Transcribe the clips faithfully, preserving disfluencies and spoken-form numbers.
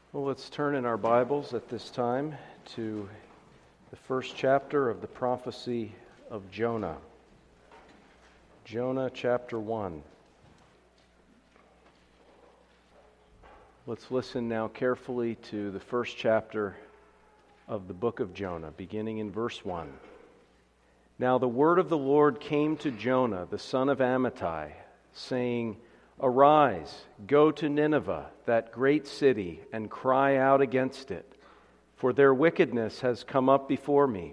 Well, let's turn in our Bibles at this time to the first chapter of the prophecy of Jonah. Jonah chapter one. Let's listen now carefully to the first chapter of the book of Jonah, beginning in verse one. Now the word of the Lord came to Jonah, the son of Amittai, saying, Arise, go to Nineveh, that great city, and cry out against it, for their wickedness has come up before me.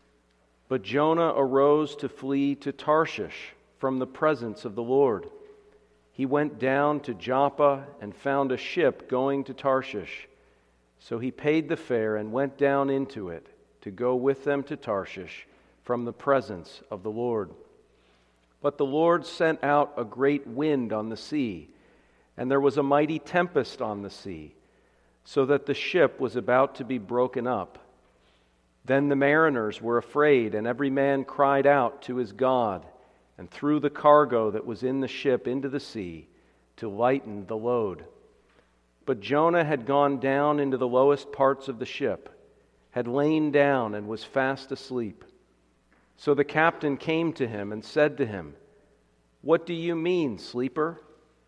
But Jonah arose to flee to Tarshish from the presence of the Lord. He went down to Joppa and found a ship going to Tarshish. So he paid the fare and went down into it to go with them to Tarshish from the presence of the Lord. But the Lord sent out a great wind on the sea, and there was a mighty tempest on the sea, so that the ship was about to be broken up. Then the mariners were afraid, and every man cried out to his God, and threw the cargo that was in the ship into the sea to lighten the load. But Jonah had gone down into the lowest parts of the ship, had lain down and was fast asleep. So the captain came to him and said to him, What do you mean, sleeper?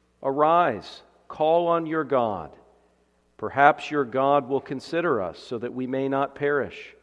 Arise, call on your God. Perhaps your God will consider us so that we may not perish.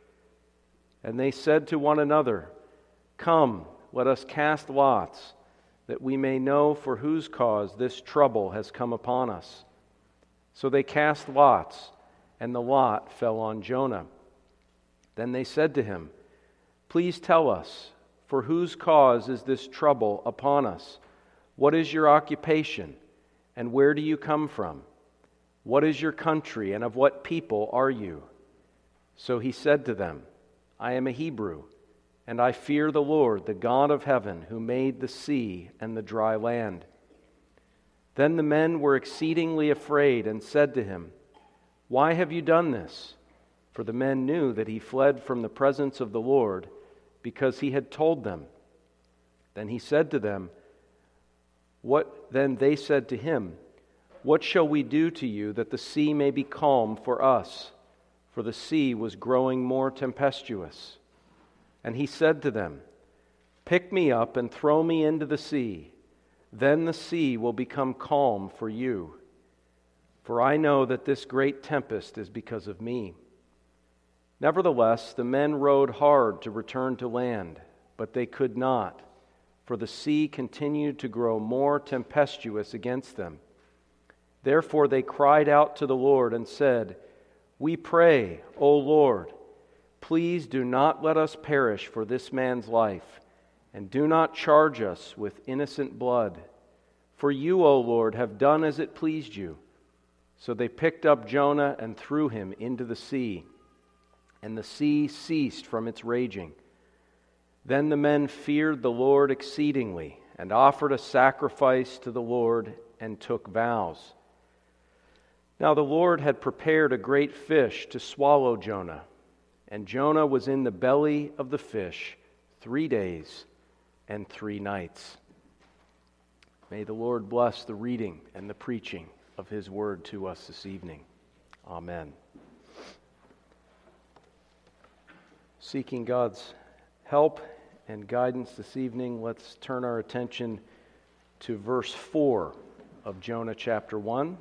And they said to one another, Come, let us cast lots, that we may know for whose cause this trouble has come upon us. So they cast lots, and the lot fell on Jonah. Then they said to him, Please tell us, for whose cause is this trouble upon us? What is your occupation, and where do you come from? What is your country, and of what people are you? So he said to them, I am a Hebrew, and I fear the Lord, the God of heaven, who made the sea and the dry land. Then the men were exceedingly afraid and said to him, Why have you done this? For the men knew that he fled from the presence of the Lord, because he had told them. Then he said to them, What then they said to him, What shall we do to you that the sea may be calm for us? For the sea was growing more tempestuous. And he said to them, Pick me up and throw me into the sea. Then the sea will become calm for you. For I know that this great tempest is because of me. Nevertheless, the men rowed hard to return to land, but they could not, for the sea continued to grow more tempestuous against them. Therefore they cried out to the Lord and said, We pray, O Lord, please do not let us perish for this man's life, and do not charge us with innocent blood. For you, O Lord, have done as it pleased you. So they picked up Jonah and threw him into the sea. And the sea ceased from its raging. Then the men feared the Lord exceedingly, and offered a sacrifice to the Lord, and took vows. Now the Lord had prepared a great fish to swallow Jonah, and Jonah was in the belly of the fish three days and three nights. May the Lord bless the reading and the preaching of His word to us this evening. Amen. Seeking God's help and guidance this evening, let's turn our attention to verse four of Jonah chapter one.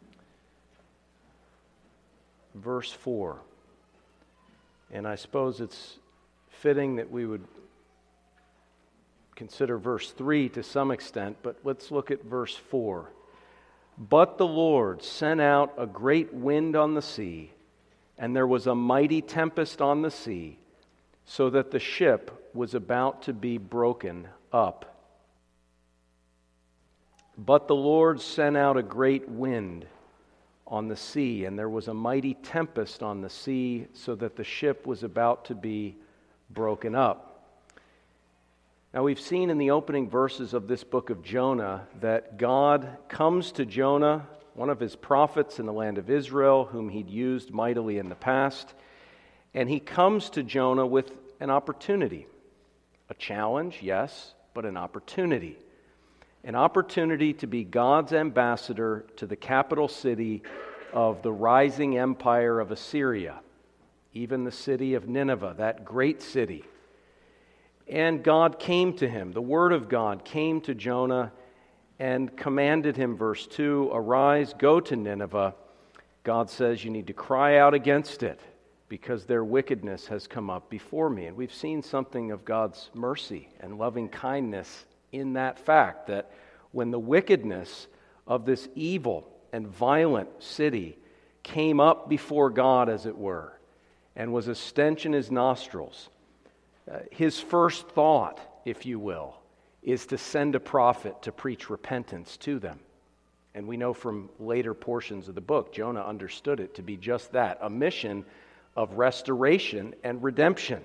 Verse four. And I suppose it's fitting that we would consider verse three to some extent, but let's look at verse four. But the Lord sent out a great wind on the sea, and there was a mighty tempest on the sea, so that the ship was about to be broken up. But the Lord sent out a great wind on the sea, and there was a mighty tempest on the sea, so that the ship was about to be broken up. Now, we've seen in the opening verses of this book of Jonah that God comes to Jonah, one of his prophets in the land of Israel, whom he'd used mightily in the past, and he comes to Jonah with an opportunity. A challenge, yes, but an opportunity. An opportunity to be God's ambassador to the capital city of the rising empire of Assyria, even the city of Nineveh, that great city. And God came to him, the word of God came to Jonah and commanded him, verse two, arise, go to Nineveh. God says you need to cry out against it because their wickedness has come up before me. And we've seen something of God's mercy and loving kindness in that fact, that when the wickedness of this evil and violent city came up before God, as it were, and was a stench in his nostrils, uh, his first thought, if you will, is to send a prophet to preach repentance to them. And we know from later portions of the book, Jonah understood it to be just that, a mission of restoration and redemption.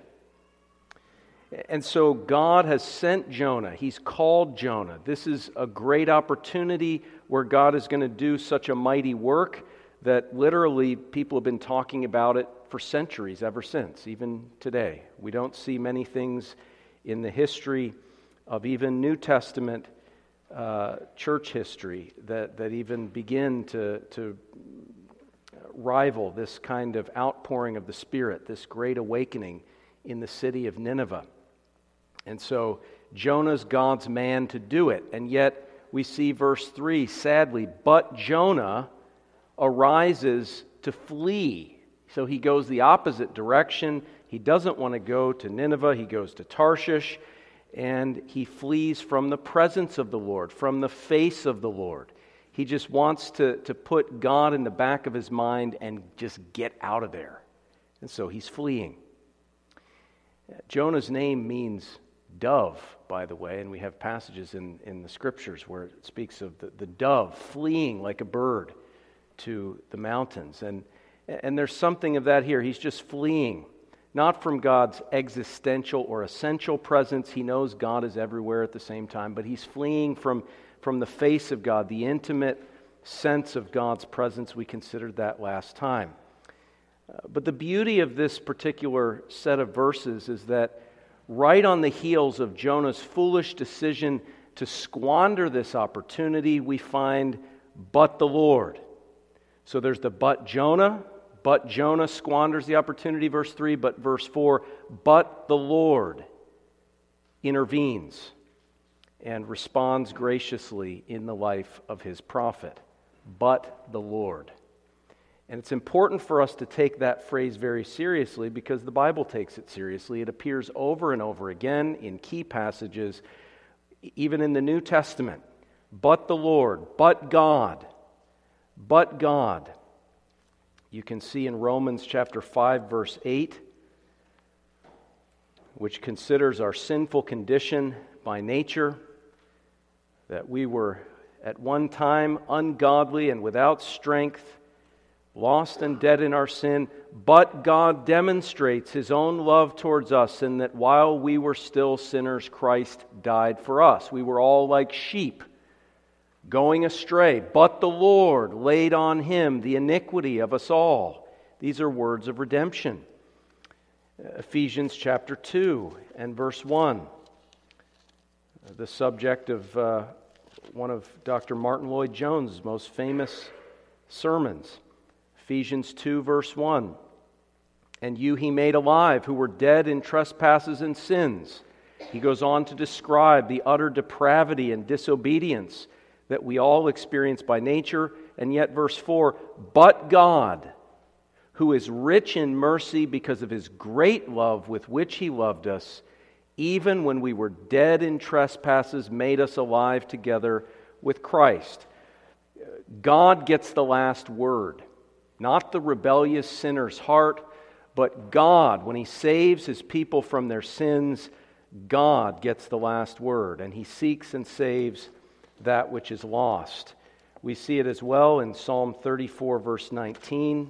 And so God has sent Jonah. He's called Jonah. This is a great opportunity where God is going to do such a mighty work that literally people have been talking about it for centuries ever since, even today. We don't see many things in the history of even New Testament uh, church history that, that even begin to, to rival this kind of outpouring of the Spirit, this great awakening in the city of Nineveh. And so Jonah's God's man to do it. And yet we see verse three, sadly, but Jonah arises to flee. So he goes the opposite direction. He doesn't want to go to Nineveh. He goes to Tarshish. And he flees from the presence of the Lord, from the face of the Lord. He just wants to, to put God in the back of his mind and just get out of there. And so he's fleeing. Jonah's name means dove, by the way, and we have passages in, in the Scriptures where it speaks of the, the dove fleeing like a bird to the mountains. And, and there's something of that here. He's just fleeing. Not from God's existential or essential presence. He knows God is everywhere at the same time, but he's fleeing from, from the face of God, the intimate sense of God's presence. We considered that last time. Uh, but the beauty of this particular set of verses is that right on the heels of Jonah's foolish decision to squander this opportunity, we find, but the Lord. So there's the but Jonah, But Jonah squanders the opportunity, verse three, but verse four, but the Lord intervenes and responds graciously in the life of his prophet. But the Lord. And it's important for us to take that phrase very seriously because the Bible takes it seriously. It appears over and over again in key passages, even in the New Testament. But the Lord, but God, but God. You can see in Romans chapter five, verse eight, which considers our sinful condition by nature, that we were at one time ungodly and without strength, lost and dead in our sin, but God demonstrates His own love towards us in that while we were still sinners, Christ died for us. We were all like sheep, going astray, but the Lord laid on Him the iniquity of us all. These are words of redemption. Ephesians chapter two and verse one, the subject of uh, one of Doctor Martin Lloyd-Jones' most famous sermons. Ephesians two, verse one, and you He made alive who were dead in trespasses and sins. He goes on to describe the utter depravity and disobedience that we all experience by nature. And yet, verse four, but God, who is rich in mercy because of His great love with which He loved us, even when we were dead in trespasses, made us alive together with Christ. God gets the last word. Not the rebellious sinner's heart, but God, when He saves His people from their sins, God gets the last word, and He seeks and saves that which is lost. We see it as well in Psalm thirty-four, verse nineteen.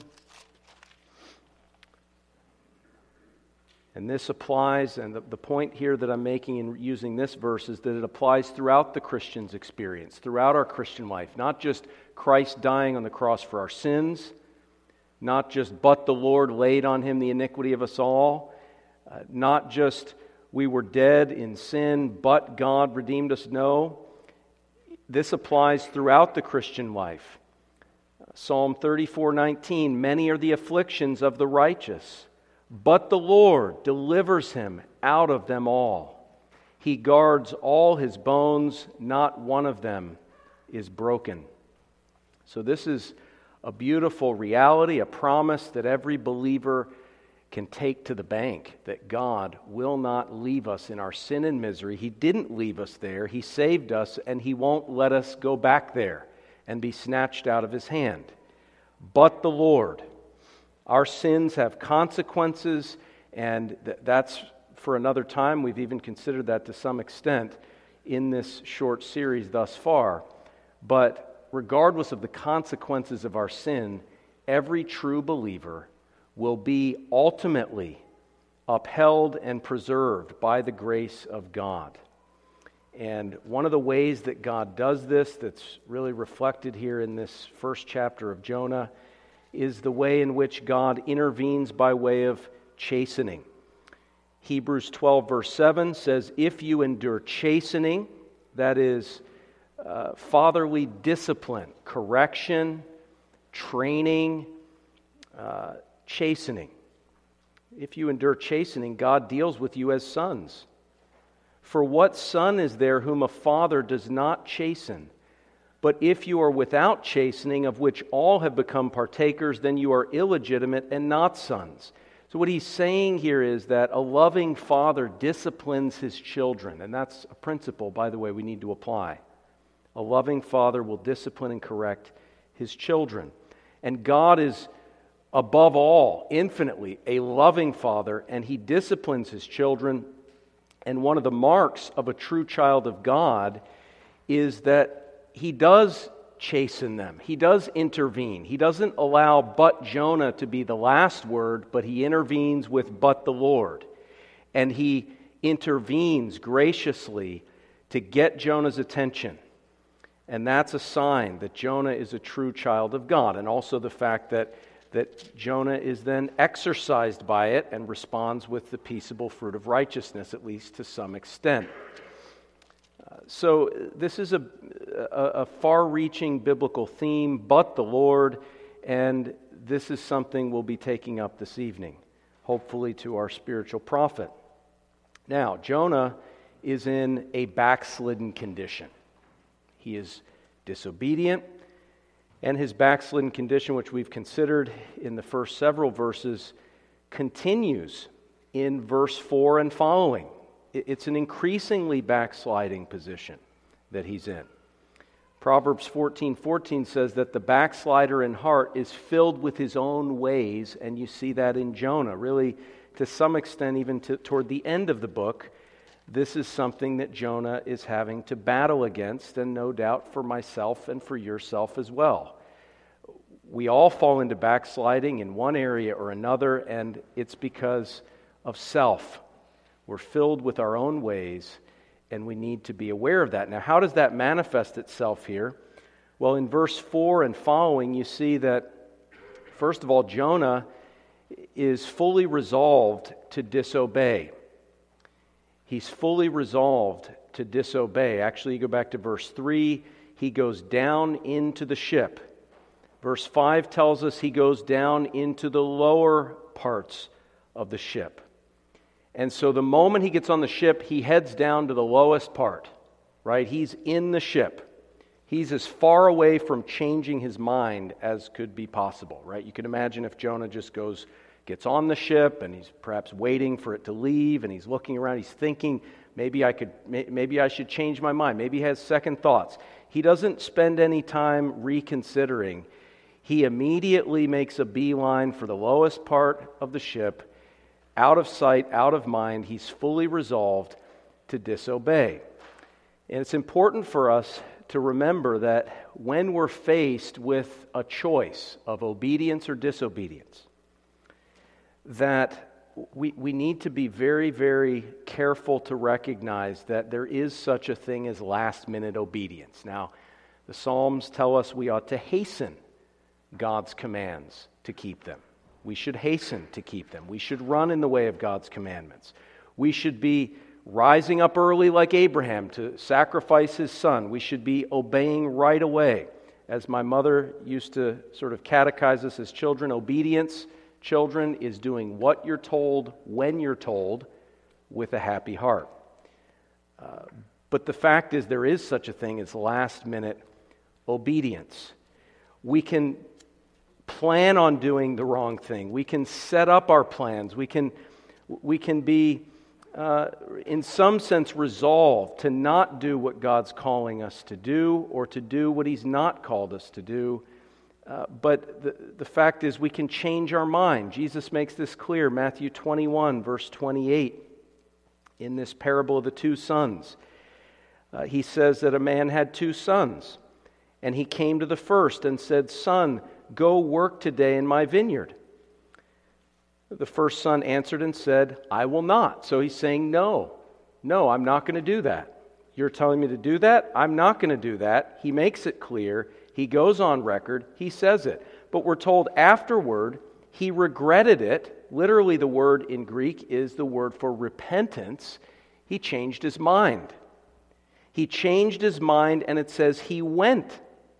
And this applies, and the, the point here that I'm making in using this verse is that it applies throughout the Christian's experience, throughout our Christian life. Not just Christ dying on the cross for our sins, not just, but the Lord laid on Him the iniquity of us all, uh, not just we were dead in sin, but God redeemed us. No, this applies throughout the Christian life. Uh, Psalm thirty-four nineteen, many are the afflictions of the righteous, but the Lord delivers him out of them all. He guards all his bones, not one of them is broken. So this is a beautiful reality, a promise that every believer can take to the bank, that God will not leave us in our sin and misery. He didn't leave us there. He saved us, and He won't let us go back there and be snatched out of His hand. But the Lord. Our sins have consequences, and th- that's for another time. We've even considered that to some extent in this short series thus far. But regardless of the consequences of our sin, every true believer will be ultimately upheld and preserved by the grace of God. And one of the ways that God does this, that's really reflected here in this first chapter of Jonah, is the way in which God intervenes by way of chastening. Hebrews twelve verse seven says, if you endure chastening, that is uh, fatherly discipline, correction, training, uh, chastening. If you endure chastening, God deals with you as sons. For what son is there whom a father does not chasten? But if you are without chastening, of which all have become partakers, then you are illegitimate and not sons. So what he's saying here is that a loving father disciplines his children. And that's a principle, by the way, we need to apply. A loving father will discipline and correct his children. And God is above all, infinitely, a loving father, and He disciplines His children. And one of the marks of a true child of God is that He does chasten them. He does intervene. He doesn't allow but Jonah to be the last word, but He intervenes with but the Lord. And He intervenes graciously to get Jonah's attention. And that's a sign that Jonah is a true child of God. And also the fact that that Jonah is then exercised by it and responds with the peaceable fruit of righteousness, at least to some extent. Uh, so this is a, a, a far-reaching biblical theme, but the Lord, and this is something we'll be taking up this evening, hopefully to our spiritual profit. Now, Jonah is in a backslidden condition. He is disobedient. And his backslidden condition, which we've considered in the first several verses, continues in verse four and following. It's an increasingly backsliding position that he's in. Proverbs fourteen fourteen says that the backslider in heart is filled with his own ways, and you see that in Jonah. Really, to some extent, even to, toward the end of the book, this is something that Jonah is having to battle against, and no doubt for myself and for yourself as well. We all fall into backsliding in one area or another, and it's because of self. We're filled with our own ways, and we need to be aware of that. Now, how does that manifest itself here? Well, in verse four and following, you see that, first of all, Jonah is fully resolved to disobey. He's fully resolved to disobey. Actually, you go back to verse three, he goes down into the ship. Verse five tells us he goes down into the lower parts of the ship. And so the moment he gets on the ship, he heads down to the lowest part, right? He's in the ship. He's as far away from changing his mind as could be possible, right? You can imagine if Jonah just goes, gets on the ship, and he's perhaps waiting for it to leave, and he's looking around, he's thinking, maybe I could, maybe I should change my mind. Maybe he has second thoughts. He doesn't spend any time reconsidering. He immediately makes a beeline for the lowest part of the ship, out of sight, out of mind. He's fully resolved to disobey. And it's important for us to remember that when we're faced with a choice of obedience or disobedience, that we, we need to be very, very careful to recognize that there is such a thing as last-minute obedience. Now, the Psalms tell us we ought to hasten God's commands to keep them. We should hasten to keep them. We should run in the way of God's commandments. We should be rising up early like Abraham to sacrifice his son. We should be obeying right away. as my mother used to sort of catechize us as children, obedience, children, is doing what you're told when you're told with a happy heart. Uh, but the fact is, there is such a thing as last-minute obedience. We can plan on doing the wrong thing. We can set up our plans. We can, we can be, uh, in some sense, resolved to not do what God's calling us to do or to do what He's not called us to do. Uh, but the, the fact is, we can change our mind. Jesus makes this clear, Matthew twenty-one, verse twenty-eight, in this parable of the two sons. Uh, he says that a man had two sons, and he came to the first and said, "Son, go work today in my vineyard." The first son answered and said, "I will not." So he's saying, no, no, I'm not going to do that. You're telling me to do that? I'm not going to do that. He makes it clear. He goes on record. He says it. But we're told afterward, he regretted it. Literally, the word in Greek is the word for repentance. He changed his mind. He changed his mind, and it says he went.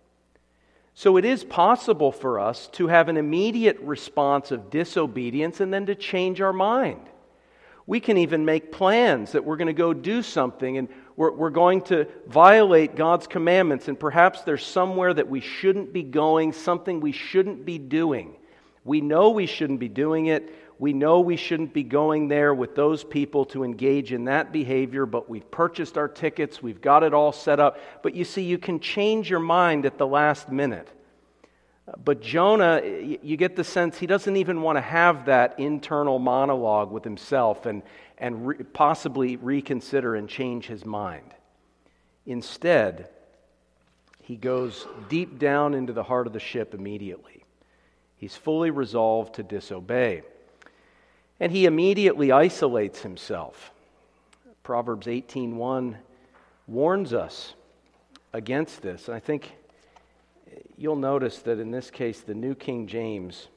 So it is possible for us to have an immediate response of disobedience and then to change our mind. We can even make plans that we're going to go do something and we're, we're going to violate God's commandments, and perhaps there's somewhere that we shouldn't be going, something we shouldn't be doing. We know we shouldn't be doing it. We know we shouldn't be going there with those people to engage in that behavior, but we've purchased our tickets, we've got it all set up. But you see, you can change your mind at the last minute. But Jonah, you get the sense he doesn't even want to have that internal monologue with himself and, and re- possibly reconsider and change his mind. Instead, he goes deep down into the heart of the ship immediately. He's fully resolved to disobey. And he immediately isolates himself. Proverbs eighteen one warns us against this. And I think you'll notice that in this case, the New King James,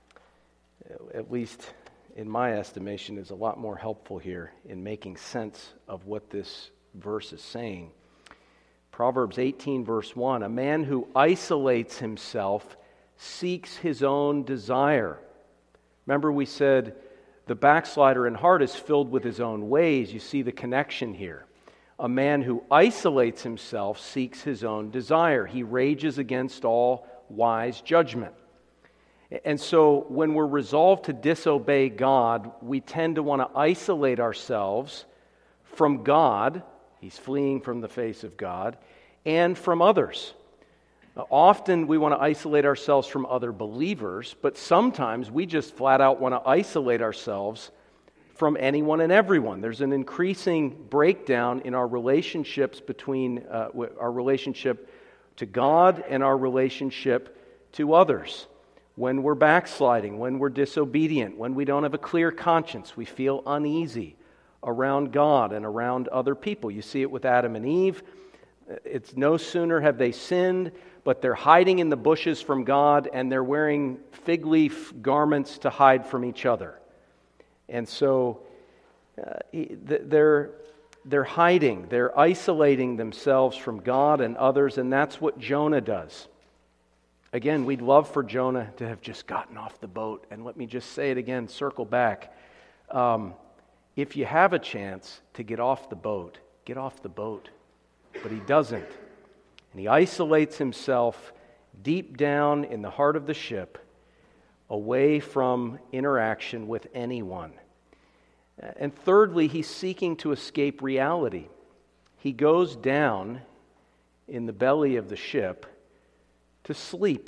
at least in my estimation, is a lot more helpful here in making sense of what this verse is saying. Proverbs eighteen verse one, "A man who isolates himself seeks his own desire." Remember, we said the backslider in heart is filled with his own ways. You see the connection here. A man who isolates himself seeks his own desire. He rages against all wise judgment. And so when we're resolved to disobey God, we tend to want to isolate ourselves from God. He's fleeing from the face of God, and from others. Often we want to isolate ourselves from other believers, but sometimes we just flat out want to isolate ourselves from anyone and everyone. There's an increasing breakdown in our relationships between uh, our relationship to God and our relationship to others. When we're backsliding, when we're disobedient, when we don't have a clear conscience, we feel uneasy around God and around other people. You see it with Adam and Eve. It's no sooner have they sinned, but they're hiding in the bushes from God, and they're wearing fig leaf garments to hide from each other. And so uh, they're, they're hiding, they're isolating themselves from God and others, and that's what Jonah does. Again, we'd love for Jonah to have just gotten off the boat. And let me just say it again, circle back. Um, if you have a chance to get off the boat, get off the boat. But he doesn't. And he isolates himself deep down in the heart of the ship, away from interaction with anyone. And thirdly, he's seeking to escape reality. He goes down in the belly of the ship to sleep.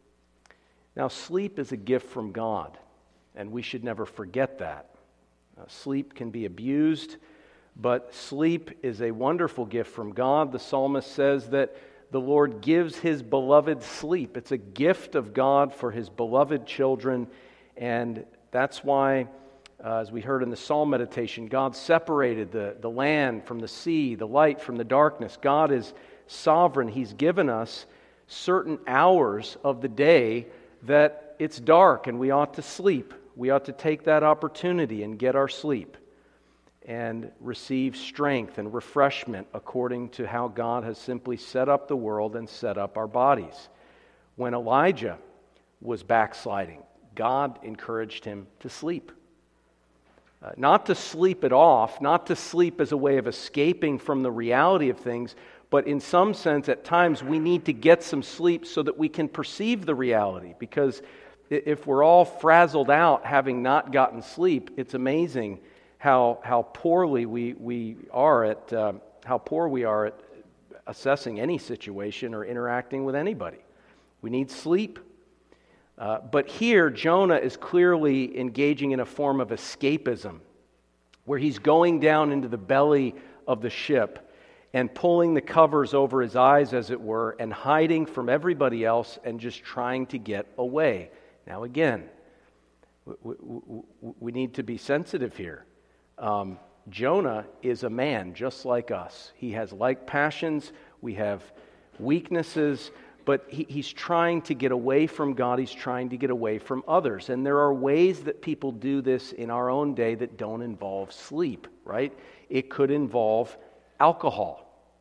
Now, sleep is a gift from God, and we should never forget that. Uh, sleep can be abused, but sleep is a wonderful gift from God. The psalmist says that the Lord gives His beloved sleep. It's a gift of God for His beloved children, and that's why, uh, as we heard in the psalm meditation, God separated the, the land from the sea, the light from the darkness. God is sovereign. He's given us certain hours of the day that it's dark and we ought to sleep. We ought to take that opportunity and get our sleep and receive strength and refreshment according to how God has simply set up the world and set up our bodies. When Elijah was backsliding, God encouraged him to sleep. Uh, not to sleep it off, not to sleep as a way of escaping from the reality of things, but in some sense, at times, we need to get some sleep so that we can perceive the reality. Because if we're all frazzled out having not gotten sleep, it's amazing how how poorly we, we are at uh, how poor we are at assessing any situation or interacting with anybody. We need sleep. Uh, but here, Jonah is clearly engaging in a form of escapism, where he's going down into the belly of the ship and pulling the covers over his eyes, as it were, and hiding from everybody else and just trying to get away. Now again, we, we, we need to be sensitive here. Um, Jonah is a man just like us. He has like passions, we have weaknesses, but he, he's trying to get away from God, he's trying to get away from others. And there are ways that people do this in our own day that don't involve sleep, right? It could involve alcohol.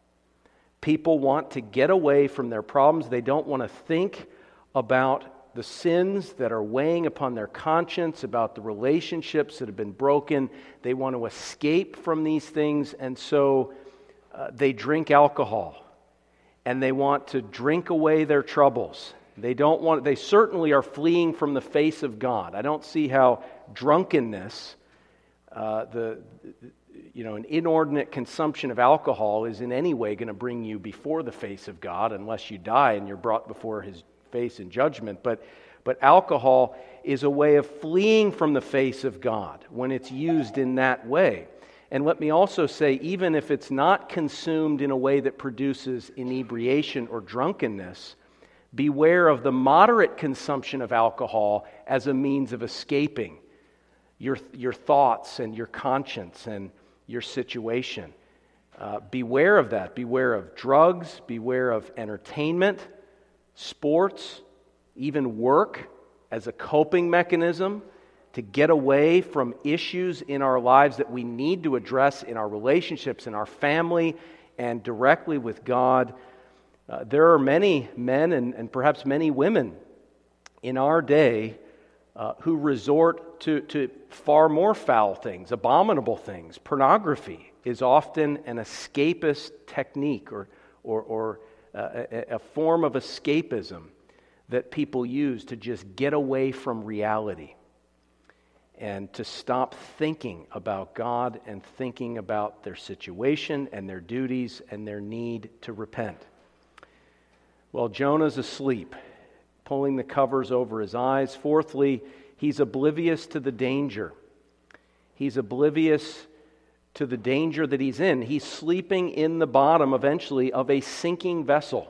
People want to get away from their problems. They don't want to think about the sins that are weighing upon their conscience, about the relationships that have been broken. They want to escape from these things, and so uh, they drink alcohol. And they want to drink away their troubles. They don't want. They certainly are fleeing from the face of God. I don't see how drunkenness, uh, the you know, an inordinate consumption of alcohol is in any way going to bring you before the face of God, unless you die and you're brought before His face in judgment. But but alcohol is a way of fleeing from the face of God when it's used in that way. And let me also say, even if it's not consumed in a way that produces inebriation or drunkenness, beware of the moderate consumption of alcohol as a means of escaping your, your thoughts and your conscience and your situation. Uh, beware of that. Beware of drugs. Beware of entertainment, sports, even work as a coping mechanism to get away from issues in our lives that we need to address in our relationships, in our family, and directly with God. Uh, there are many men and, and perhaps many women in our day uh, who resort to, to far more foul things, abominable things. Pornography is often an escapist technique or, or, or uh, a, a form of escapism that people use to just get away from reality and to stop thinking about God and thinking about their situation and their duties and their need to repent. Well, Jonah's asleep, pulling the covers over his eyes. Fourthly, he's oblivious to the danger. He's oblivious to the danger that he's in. He's sleeping in the bottom, eventually, of a sinking vessel.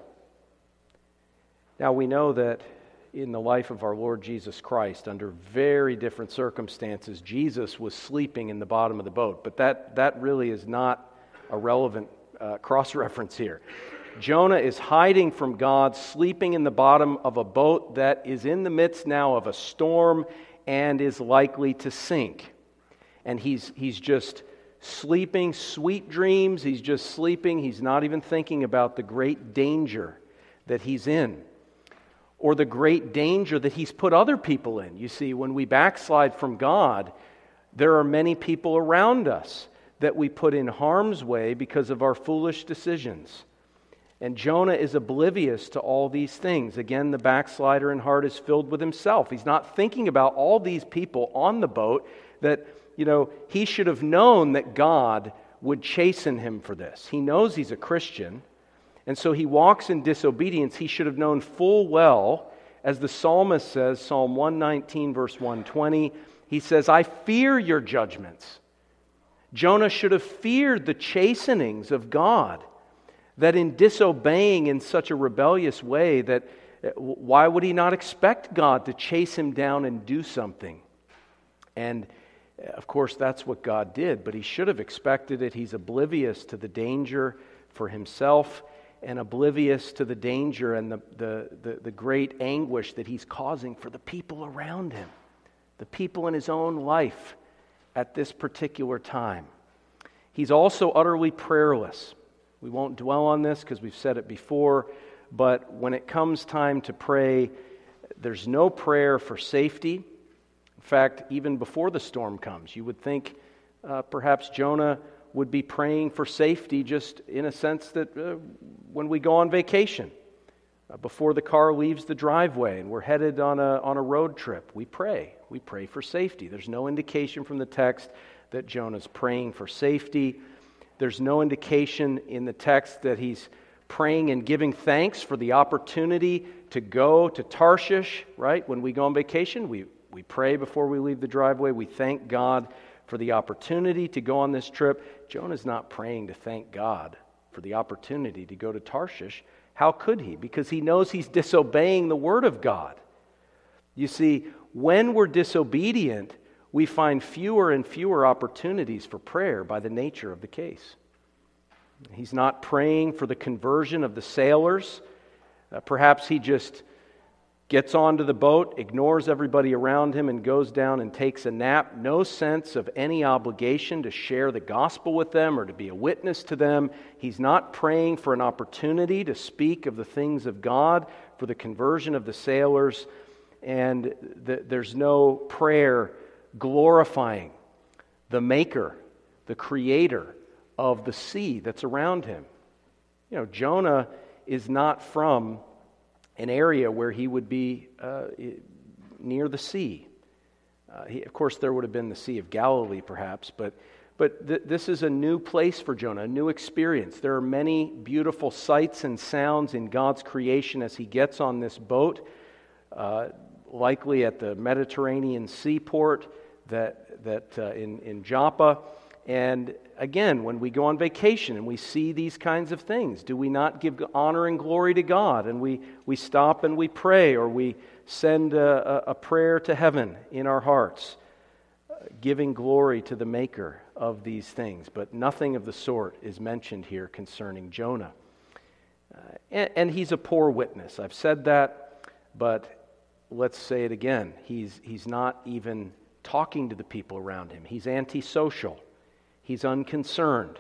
Now, we know that in the life of our Lord Jesus Christ, under very different circumstances, Jesus was sleeping in the bottom of the boat. But that, that really is not a relevant uh, cross-reference here. Jonah is hiding from God, sleeping in the bottom of a boat that is in the midst now of a storm and is likely to sink. And he's he's just sleeping sweet dreams. He's just sleeping. He's not even thinking about the great danger that he's in, or the great danger that he's put other people in. You see, when we backslide from God, there are many people around us that we put in harm's way because of our foolish decisions. And Jonah is oblivious to all these things. Again, the backslider in heart is filled with himself. He's not thinking about all these people on the boat that, you know, he should have known that God would chasten him for this. He knows he's a Christian, and so he walks in disobedience. He should have known full well, as the psalmist says, Psalm one nineteen, verse one twenty, he says, I fear your judgments. Jonah should have feared the chastenings of God, that in disobeying in such a rebellious way, that why would he not expect God to chase him down and do something? And of course, that's what God did, but he should have expected it. He's oblivious to the danger for himself and oblivious to the danger and the, the, the, the great anguish that he's causing for the people around him, the people in his own life at this particular time. He's also utterly prayerless. We won't dwell on this because we've said it before, but when it comes time to pray, there's no prayer for safety. In fact, even before the storm comes, you would think uh, perhaps Jonah would be praying for safety, just in a sense that uh, when we go on vacation, uh, before the car leaves the driveway and we're headed on a on a road trip, we pray. We pray for safety. There's no indication from the text that Jonah's praying for safety. There's no indication in the text that he's praying and giving thanks for the opportunity to go to Tarshish, right? When we go on vacation, we, we pray before we leave the driveway. We thank God for the opportunity to go on this trip. Jonah's not praying to thank God for the opportunity to go to Tarshish. How could he? Because he knows he's disobeying the Word of God. You see, when we're disobedient, we find fewer and fewer opportunities for prayer by the nature of the case. He's not praying for the conversion of the sailors. Uh, perhaps he just gets onto the boat, ignores everybody around him, and goes down and takes a nap. No sense of any obligation to share the gospel with them or to be a witness to them. He's not praying for an opportunity to speak of the things of God, for the conversion of the sailors, and the, there's no prayer glorifying the Maker, the Creator of the sea that's around him. You know, Jonah is not from an area where he would be uh, near the sea. Uh, he, of course, there would have been the Sea of Galilee, perhaps, but but th- this is a new place for Jonah, a new experience. There are many beautiful sights and sounds in God's creation as he gets on this boat, uh, likely at the Mediterranean seaport that that uh, in in Joppa. And again, when we go on vacation and we see these kinds of things, do we not give honor and glory to God? And we, we stop and we pray, or we send a, a prayer to heaven in our hearts, uh, giving glory to the Maker of these things. But nothing of the sort is mentioned here concerning Jonah. Uh, and, and he's a poor witness. I've said that, but let's say it again. He's, he's not even talking to the people around him. He's antisocial. He's unconcerned.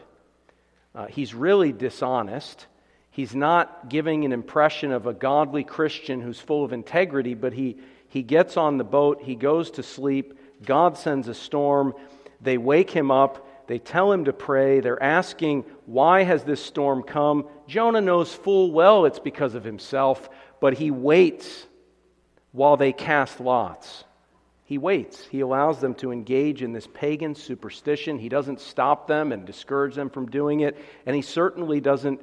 Uh, he's really dishonest. He's not giving an impression of a godly Christian who's full of integrity, but he, he gets on the boat, he goes to sleep, God sends a storm, they wake him up, they tell him to pray, they're asking, why has this storm come? Jonah knows full well it's because of himself, but he waits while they cast lots. He waits. He allows them to engage in this pagan superstition. He doesn't stop them and discourage them from doing it. And he certainly doesn't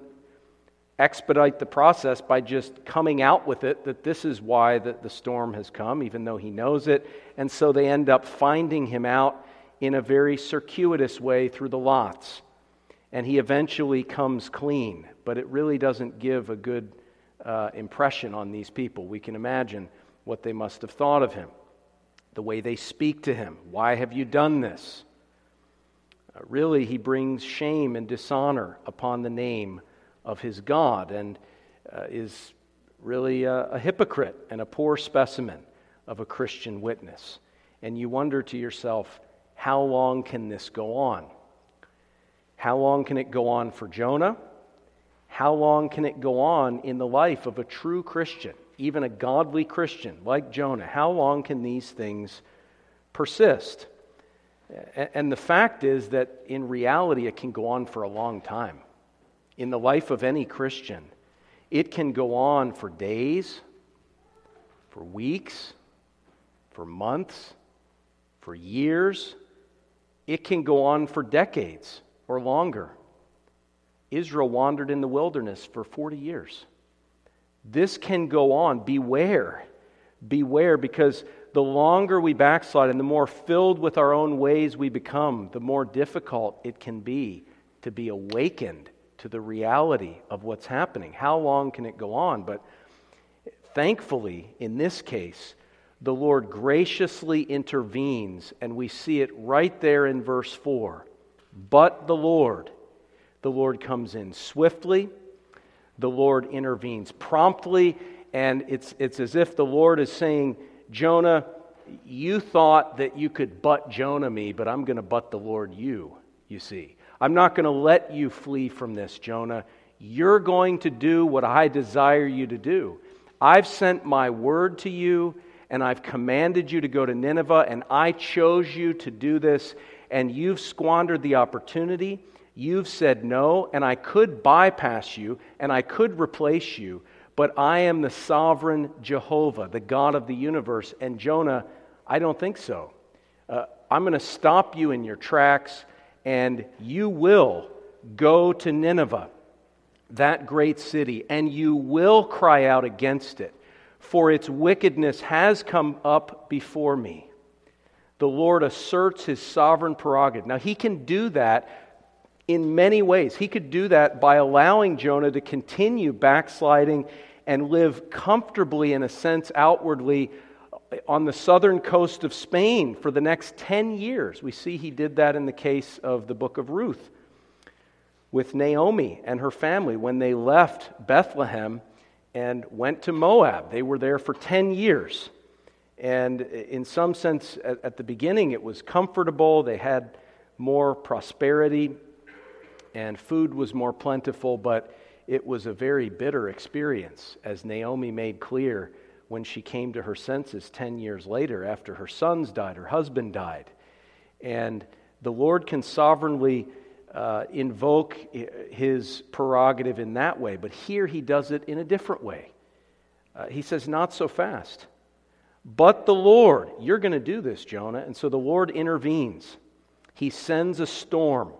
expedite the process by just coming out with it that this is why the, the storm has come, even though he knows it. And so they end up finding him out in a very circuitous way through the lots. And he eventually comes clean. But it really doesn't give a good uh, impression on these people. We can imagine what they must have thought of him. The way they speak to him. Why have you done this? Uh, really, he brings shame and dishonor upon the name of his God, and uh, is really a, a hypocrite and a poor specimen of a Christian witness. And you wonder to yourself, how long can this go on? How long can it go on for Jonah? How long can it go on in the life of a true Christian? Even a godly Christian like Jonah, how long can these things persist? And the fact is that in reality it can go on for a long time. In the life of any Christian, it can go on for days, for weeks, for months, for years. It can go on for decades or longer. Israel wandered in the wilderness for forty years. This can go on. Beware. Beware, because the longer we backslide and the more filled with our own ways we become, the more difficult it can be to be awakened to the reality of what's happening. How long can it go on? But thankfully, in this case, the Lord graciously intervenes, and we see it right there in verse four. But the Lord, the Lord comes in swiftly. The Lord intervenes promptly, and it's it's as if the Lord is saying, Jonah, you thought that you could butt Jonah me, but I'm going to butt the Lord you, you see. I'm not going to let you flee from this, Jonah. You're going to do what I desire you to do. I've sent my word to you, and I've commanded you to go to Nineveh, and I chose you to do this, and you've squandered the opportunity. You've said no, and I could bypass you, and I could replace you, but I am the sovereign Jehovah, the God of the universe. And Jonah, I don't think so. Uh, I'm going to stop you in your tracks, and you will go to Nineveh, that great city, and you will cry out against it, for its wickedness has come up before me. The Lord asserts His sovereign prerogative. Now, He can do that in many ways. He could do that by allowing Jonah to continue backsliding and live comfortably, in a sense, outwardly on the southern coast of Spain for the next ten years. We see He did that in the case of the book of Ruth with Naomi and her family when they left Bethlehem and went to Moab. They were there for ten years. And in some sense, at, at the beginning, it was comfortable. They had more prosperity, and food was more plentiful, but it was a very bitter experience, as Naomi made clear when she came to her senses ten years later after her sons died, her husband died. And the Lord can sovereignly uh, invoke His prerogative in that way, but here He does it in a different way. Uh, he says, not so fast. But the Lord, you're going to do this, Jonah. And so the Lord intervenes. He sends a storm.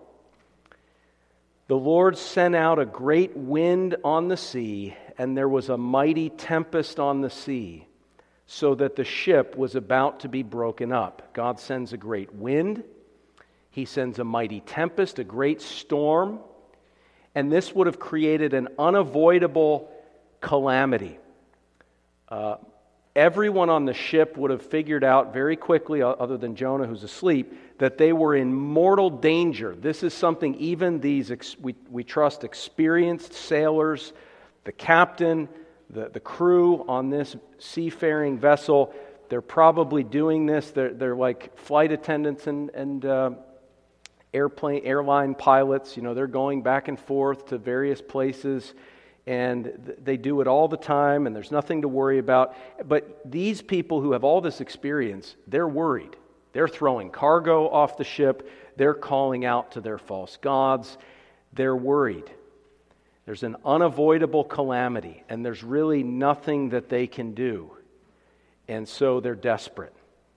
The Lord sent out a great wind on the sea, and there was a mighty tempest on the sea, so that the ship was about to be broken up. God sends a great wind. He sends a mighty tempest, a great storm, and this would have created an unavoidable calamity. Uh, everyone on the ship would have figured out very quickly, other than Jonah who's asleep, that they were in mortal danger. This is something even these, we, we trust, experienced sailors, the captain, the, the crew on this seafaring vessel, they're probably doing this. They're, they're like flight attendants and, and uh, airplane airline pilots. You know, they're going back and forth to various places, and th- they do it all the time, and there's nothing to worry about. But these people who have all this experience, they're worried. They're throwing cargo off the ship. They're calling out to their false gods. They're worried. There's an unavoidable calamity, and there's really nothing that they can do. And so they're desperate.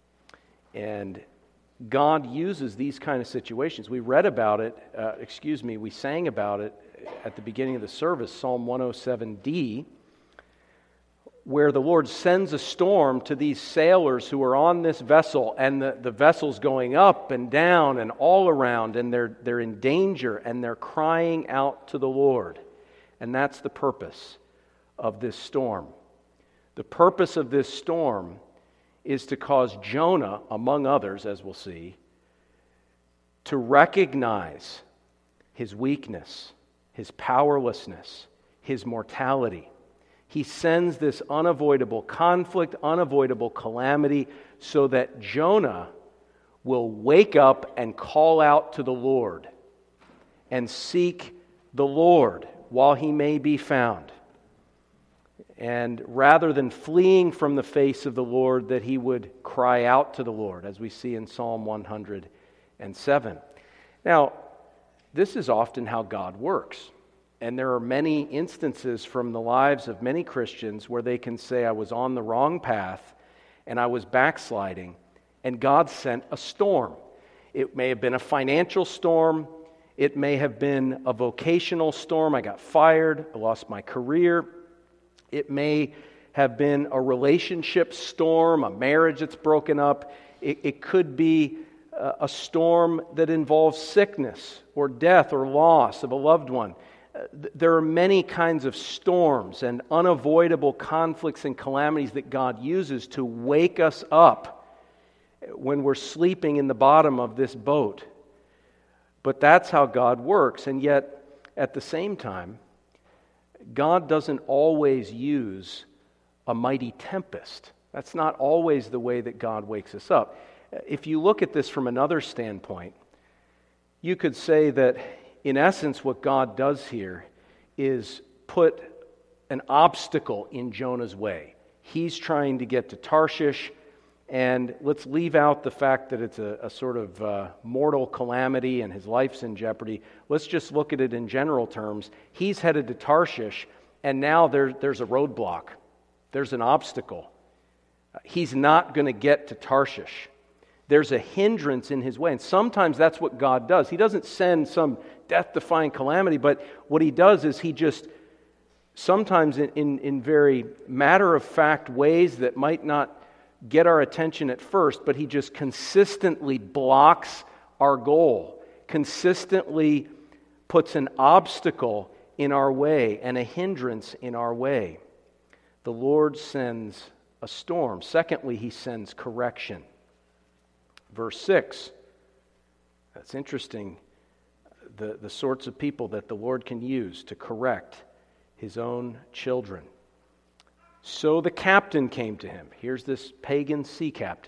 And God uses these kind of situations. We read about it, uh, excuse me, we sang about it at the beginning of the service, Psalm one oh seven D, where the Lord sends a storm to these sailors who are on this vessel, and the, the vessel's going up and down and all around, and they're, they're in danger, and they're crying out to the Lord. And that's the purpose of this storm. The purpose of this storm is to cause Jonah, among others, as we'll see, to recognize his weakness, his powerlessness, his mortality. He sends this unavoidable conflict, unavoidable calamity, so that Jonah will wake up and call out to the Lord and seek the Lord while he may be found. And rather than fleeing from the face of the Lord, that he would cry out to the Lord, as we see in Psalm one hundred seven. Now, this is often how God works. And there are many instances from the lives of many Christians where they can say, I was on the wrong path and I was backsliding, and God sent a storm. It may have been a financial storm. It may have been a vocational storm. I got fired. I lost my career. It may have been a relationship storm, a marriage that's broken up. It, it could be a, a storm that involves sickness or death or loss of a loved one. There are many kinds of storms and unavoidable conflicts and calamities that God uses to wake us up when we're sleeping in the bottom of this boat. But that's how God works. And yet, at the same time, God doesn't always use a mighty tempest. That's not always the way that God wakes us up. If you look at this from another standpoint, you could say that in essence, what God does here is put an obstacle in Jonah's way. He's trying to get to Tarshish, and let's leave out the fact that it's a, a sort of uh, mortal calamity and his life's in jeopardy. Let's just look at it in general terms. He's headed to Tarshish, and now there, there's a roadblock. There's an obstacle. He's not going to get to Tarshish. There's a hindrance in his way, and sometimes that's what God does. He doesn't send some death-defying calamity, but what he does is he just, sometimes in, in, in very matter-of-fact ways that might not get our attention at first, but he just consistently blocks our goal, consistently puts an obstacle in our way and a hindrance in our way. The Lord sends a storm. Secondly, he sends correction. Verse six, that's interesting, the, the sorts of people that the Lord can use to correct his own children. So the captain came to him. Here's this pagan sea captain.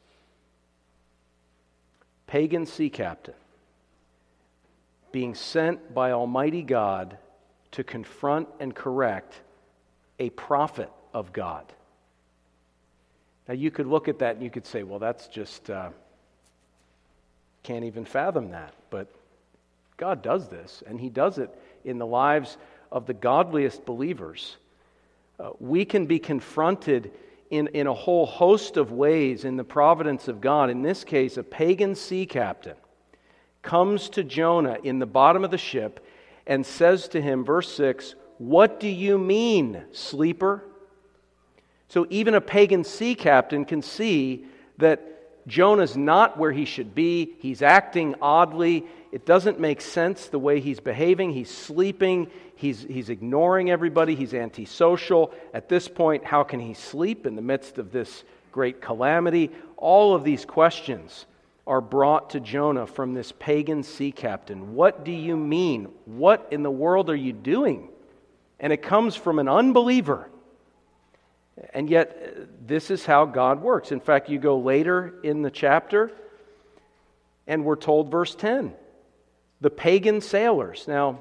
Pagan sea captain being sent by Almighty God to confront and correct a prophet of God. Now you could look at that and you could say, well, that's just, uh, can't even fathom that. But God does this, and he does it in the lives of the godliest believers. Uh, we can be confronted in, in a whole host of ways in the providence of God. In this case, a pagan sea captain comes to Jonah in the bottom of the ship and says to him, verse six, "What do you mean, sleeper?" So even a pagan sea captain can see that Jonah's not where he should be. He's acting oddly. It doesn't make sense the way he's behaving. He's sleeping. He's, he's ignoring everybody. He's antisocial. At this point, how can he sleep in the midst of this great calamity? All of these questions are brought to Jonah from this pagan sea captain. What do you mean? What in the world are you doing? And it comes from an unbeliever. And yet, this is how God works. In fact, you go later in the chapter, and we're told, verse ten, the pagan sailors. Now,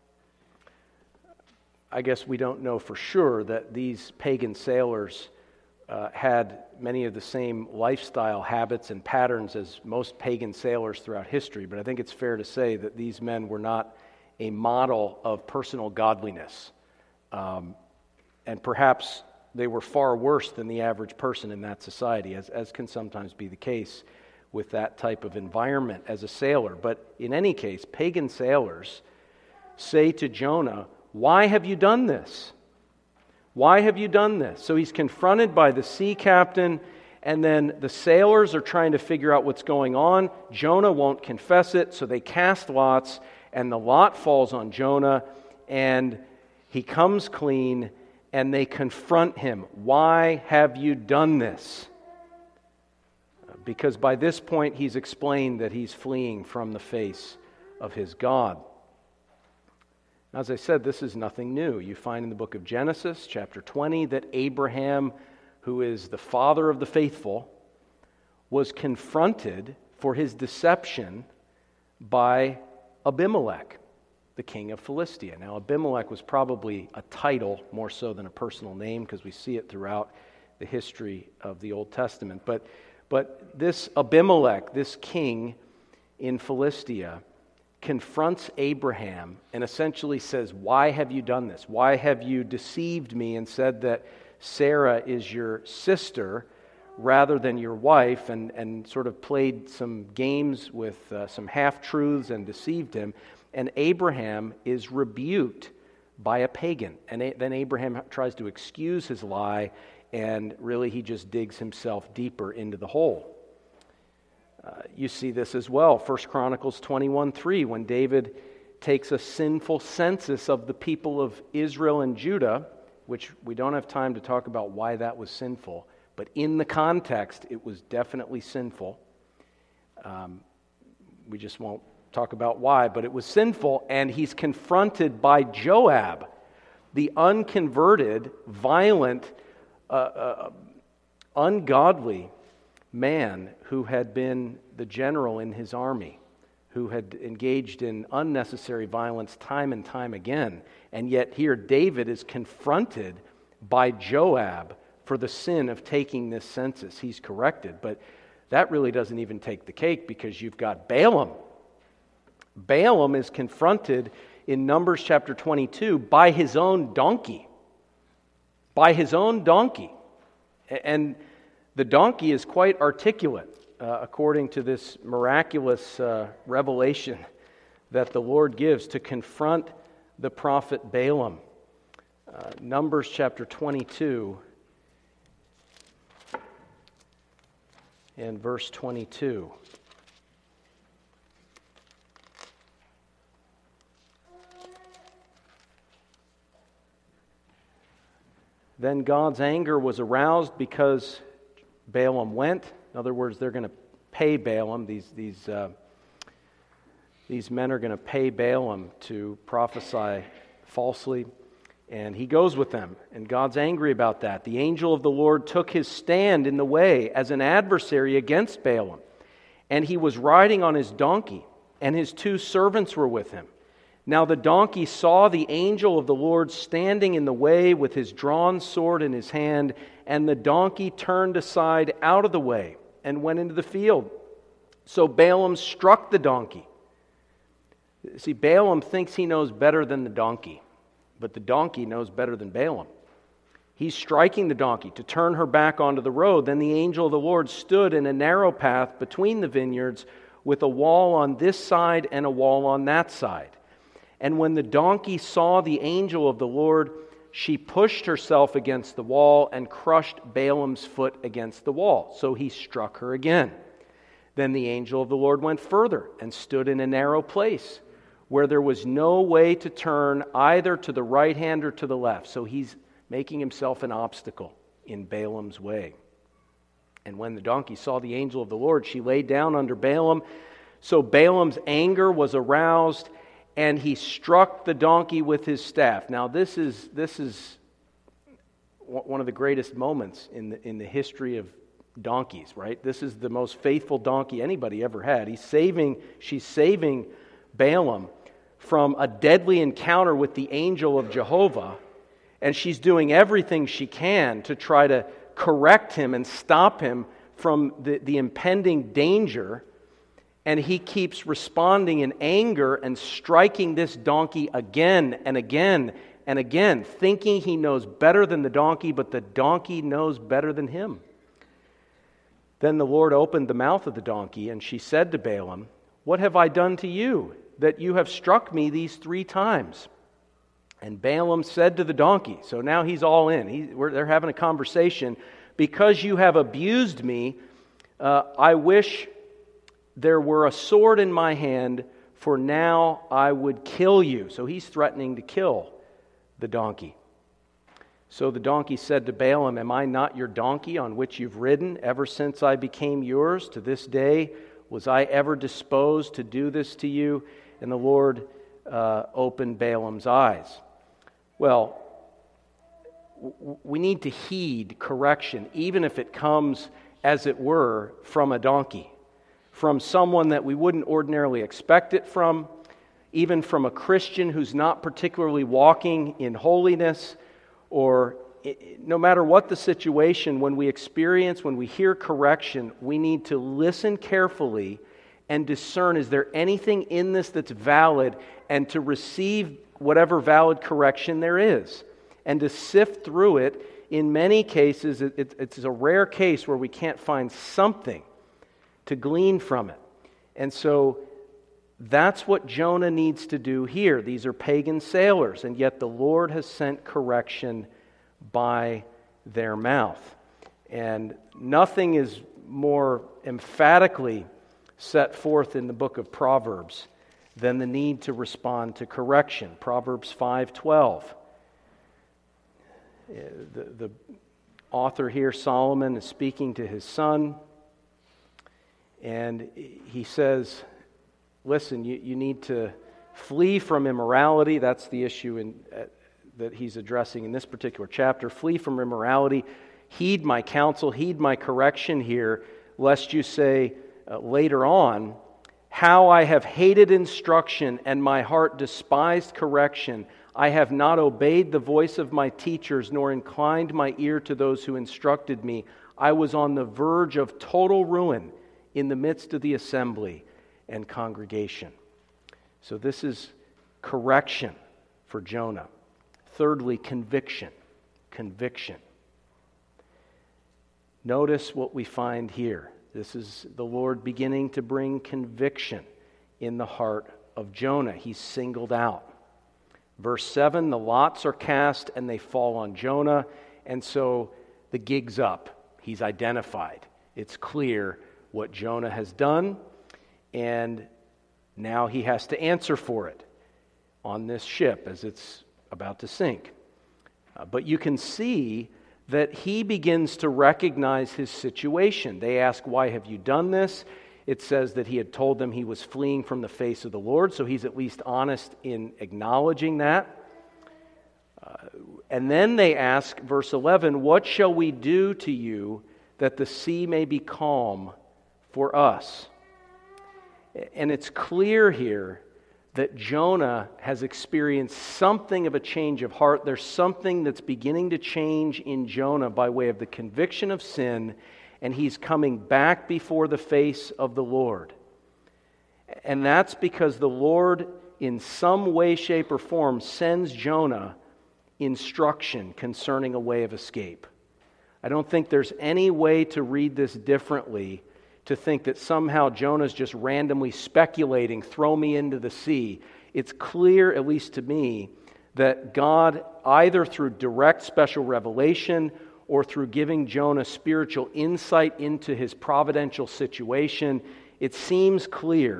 I guess we don't know for sure that these pagan sailors uh, had many of the same lifestyle habits and patterns as most pagan sailors throughout history, but I think it's fair to say that these men were not a model of personal godliness. Um, and perhaps they were far worse than the average person in that society, as, as can sometimes be the case with that type of environment as a sailor. But in any case, pagan sailors say to Jonah, "Why have you done this? Why have you done this?" So he's confronted by the sea captain, and then the sailors are trying to figure out what's going on. Jonah won't confess it, so they cast lots, and the lot falls on Jonah, and he comes clean, and they confront him. "Why have you done this?" Because by this point, he's explained that he's fleeing from the face of his God. As I said, this is nothing new. You find in the book of Genesis, chapter twenty, that Abraham, who is the father of the faithful, was confronted for his deception by Abimelech, the king of Philistia. Now, Abimelech was probably a title more so than a personal name, because we see it throughout the history of the Old Testament. But, but this Abimelech, this king in Philistia, confronts Abraham and essentially says, "Why have you done this? Why have you deceived me and said that Sarah is your sister rather than your wife," and, and sort of played some games with uh, some half-truths and deceived him. And Abraham is rebuked by a pagan. And a- then Abraham tries to excuse his lie, and really he just digs himself deeper into the hole. Uh, you see this as well. First Chronicles twenty-one three, when David takes a sinful census of the people of Israel and Judah, which we don't have time to talk about why that was sinful, but in the context, it was definitely sinful. Um, we just won't talk about why, but it was sinful, and he's confronted by Joab, the unconverted, violent, uh, uh, ungodly man who had been the general in his army. who had engaged in unnecessary violence time and time again. And yet here David is confronted by Joab for the sin of taking this census. He's corrected, but that really doesn't even take the cake, because you've got Balaam. Balaam is confronted in Numbers chapter twenty-two by his own donkey. By his own donkey. And the donkey is quite articulate, uh, according to this miraculous uh, revelation that the Lord gives to confront the prophet Balaam. Uh, Numbers chapter twenty-two and verse twenty-two. Then God's anger was aroused because Balaam went. In other words, they're going to pay Balaam. These these uh, these men are going to pay Balaam to prophesy falsely, and he goes with them. And God's angry about that. The angel of the Lord took his stand in the way as an adversary against Balaam, and he was riding on his donkey, and his two servants were with him. Now the donkey saw the angel of the Lord standing in the way with his drawn sword in his hand, and the donkey turned aside out of the way and went into the field. So Balaam struck the donkey. See, Balaam thinks he knows better than the donkey, but the donkey knows better than Balaam. He's striking the donkey to turn her back onto the road. Then the angel of the Lord stood in a narrow path between the vineyards, with a wall on this side and a wall on that side. And when the donkey saw the angel of the Lord, she pushed herself against the wall and crushed Balaam's foot against the wall. So he struck her again. Then the angel of the Lord went further and stood in a narrow place where there was no way to turn either to the right hand or to the left. So he's making himself an obstacle in Balaam's way. And when the donkey saw the angel of the Lord, she lay down under Balaam. So Balaam's anger was aroused, and he struck the donkey with his staff. Now, this is this is one of the greatest moments in the in the history of donkeys, right? This is the most faithful donkey anybody ever had. He's saving, she's saving Balaam from a deadly encounter with the angel of Jehovah, and she's doing everything she can to try to correct him and stop him from the, the impending danger. And he keeps responding in anger and striking this donkey again and again and again, thinking he knows better than the donkey, but the donkey knows better than him. Then the Lord opened the mouth of the donkey, and she said to Balaam, "What have I done to you, that you have struck me these three times?" And Balaam said to the donkey, so now he's all in. He, we're, they're having a conversation. "Because you have abused me, uh, I wish there were a sword in my hand, for now I would kill you." So he's threatening to kill the donkey. So the donkey said to Balaam, "Am I not your donkey on which you've ridden ever since I became yours? To this day, was I ever disposed to do this to you?" And the Lord uh, opened Balaam's eyes. Well, w- we need to heed correction, even if it comes, as it were, from a donkey. From someone that we wouldn't ordinarily expect it from, even from a Christian who's not particularly walking in holiness, or no matter what the situation, when we experience, when we hear correction, we need to listen carefully and discern, is there anything in this that's valid, and to receive whatever valid correction there is, and to sift through it. In many cases, it, it, it's a rare case where we can't find something to glean from it. And so that's what Jonah needs to do here. These are pagan sailors, and yet the Lord has sent correction by their mouth. And nothing is more emphatically set forth in the book of Proverbs than the need to respond to correction. Proverbs five twelve. The, the author here, Solomon, is speaking to his son, and he says, listen, you, you need to flee from immorality. That's the issue in, uh, that he's addressing in this particular chapter. Flee from immorality. Heed my counsel, heed my correction here, lest you say uh, later on, How I have hated instruction, and my heart despised correction. I have not obeyed the voice of my teachers, nor inclined my ear to those who instructed me. I was on the verge of total ruin in the midst of the assembly and congregation. So this is correction for Jonah. Thirdly, conviction. Conviction. Notice what we find here. This is the Lord beginning to bring conviction in the heart of Jonah. He's singled out. Verse seven, the lots are cast and they fall on Jonah, and so the gig's up. He's identified. It's clear what Jonah has done, and now he has to answer for it on this ship as it's about to sink. Uh, but you can see that he begins to recognize his situation. They ask, why have you done this? It says that he had told them he was fleeing from the face of the Lord, so he's at least honest in acknowledging that. Uh, and then they ask, verse eleven, what shall we do to you that the sea may be calm for us? And it's clear here that Jonah has experienced something of a change of heart. There's something that's beginning to change in Jonah by way of the conviction of sin, and he's coming back before the face of the Lord. And that's because the Lord, in some way, shape, or form, sends Jonah instruction concerning a way of escape. I don't think there's any way to read this differently, to think that somehow Jonah's just randomly speculating, throw me into the sea. It's clear, at least to me, that God, either through direct special revelation or through giving Jonah spiritual insight into his providential situation, it seems clear